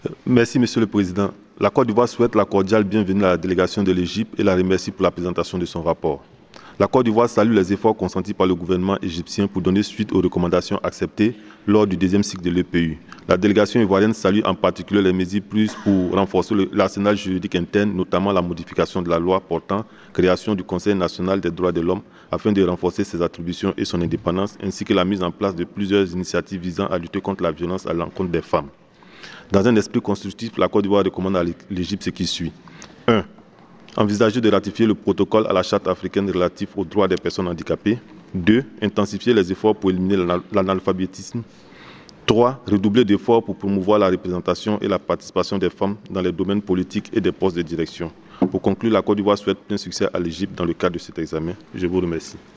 Merci, Monsieur le Président. La Côte d'Ivoire souhaite la cordiale bienvenue à la délégation de l'Égypte et la remercie pour la présentation de son rapport. La Côte d'Ivoire salue les efforts consentis par le gouvernement égyptien pour donner suite aux recommandations acceptées lors du deuxième cycle de l'EPU. La délégation ivoirienne salue en particulier les mesures prises pour renforcer l'arsenal juridique interne, notamment la modification de la loi portant création du Conseil national des droits de l'homme afin de renforcer ses attributions et son indépendance, ainsi que la mise en place de plusieurs initiatives visant à lutter contre la violence à l'encontre des femmes. Dans un esprit constructif, la Côte d'Ivoire recommande à l'Égypte ce qui suit. 1. Envisager de ratifier le protocole à la Charte africaine relatif aux droits des personnes handicapées. 2. Intensifier les efforts pour éliminer l'analphabétisme. 3. Redoubler d'efforts pour promouvoir la représentation et la participation des femmes dans les domaines politiques et des postes de direction. Pour conclure, la Côte d'Ivoire souhaite plein succès à l'Égypte dans le cadre de cet examen. Je vous remercie.